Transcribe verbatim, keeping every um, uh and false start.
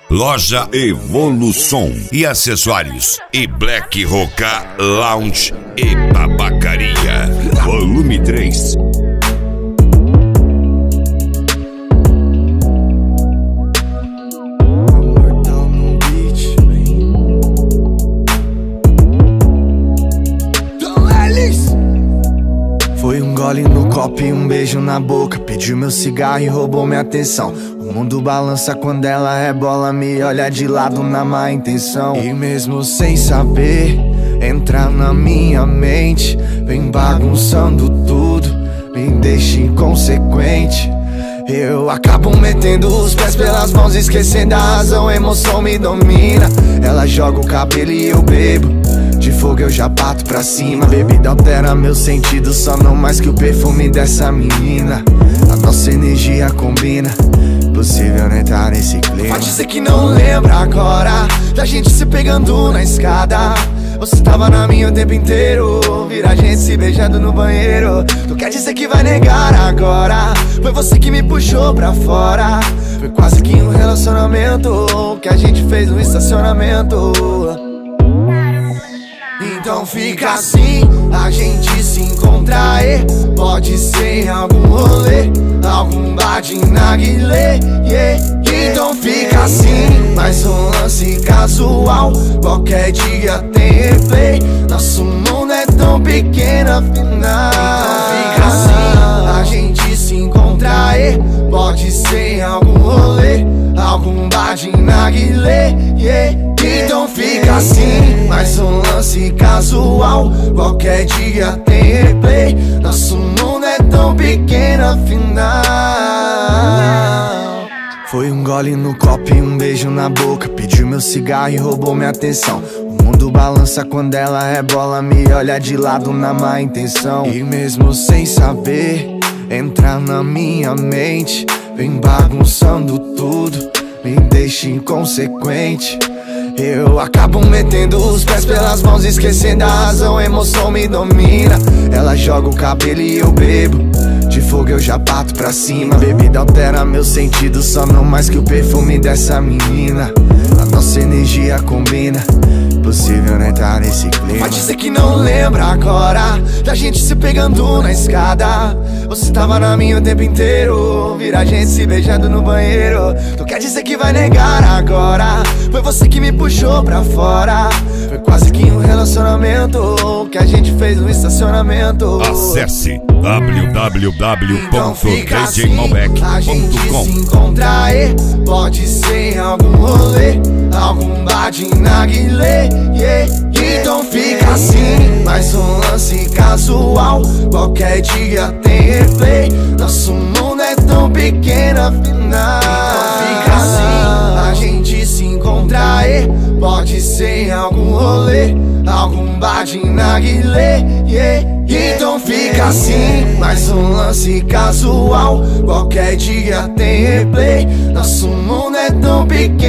Loja Evolução e acessórios e Black Roca Lounge e Tabacaria. Volume três. Foi um gole no copo e um beijo na boca. Pediu meu cigarro e roubou minha atenção. O mundo balança quando ela rebola, me olha de lado na má intenção. E mesmo sem saber, entra na minha mente, vem bagunçando tudo, me deixa inconsequente. Eu acabo metendo os pés pelas mãos, esquecendo a razão, a emoção me domina. Ela joga o cabelo e eu bebo, de fogo eu já bato pra cima. Bebida altera meu sentido, só não mais que o perfume dessa menina. A nossa energia combina, impossível não entrar nesse clima. Pode ser que não lembra agora da gente se pegando na escada. Você tava na minha o tempo inteiro, vira a gente se beijando no banheiro. Tu quer dizer que vai negar agora? Foi você que me puxou pra fora. Foi quase que um relacionamento que a gente fez no estacionamento. Então fica assim, a gente se encontra aí. Pode ser em algum rolê, algum bar de narguilé, yeah, yeah. Então fica assim, mais um lance casual. Qualquer dia tem replay, nosso mundo é tão pequeno afinal. Então fica assim, a gente se encontra aí. Pode ser em algum rolê, algum bar de narguilé, yeah, yeah. Então fica assim, mais um lance casual. Qualquer dia tem replay, nosso mundo é tão pequeno afinal. Foi um gole no copo e um beijo na boca. Pediu meu cigarro e roubou minha atenção. O mundo balança quando ela rebola, me olha de lado na má intenção. E mesmo sem saber, entra na minha mente, vem bagunçando tudo, me deixa inconsequente. Eu acabo metendo os pés pelas mãos, esquecendo a razão, a emoção me domina. Ela joga o cabelo e eu bebo, de fogo eu já bato pra cima. Bebida altera meu sentido, só não mais que o perfume dessa menina. A nossa energia combina, impossível não entrar nesse clima. Pode ser que não lembra agora da gente se pegando na escada. Você tava na minha o tempo inteiro, vira a gente se beijando no banheiro. Tu quer dizer que vai negar agora? Foi você que me puxou pra fora. Foi quase que um relacionamento que a gente fez no estacionamento. Acesse w w w ponto d j malbec ponto com. A gente se encontra aí, pode ser em algum rolê, algum bar de narguilé, yeah, yeah. Então fica assim, mais um lance casual. Qualquer dia tem replay, nosso mundo é tão pequeno afinal. Então fica assim, a gente se encontra aí. Pode ser em algum rolê, algum bar de narguilé, yeah, yeah. Então fica assim, mais um lance casual. Qualquer dia tem replay, nosso mundo é tão pequeno.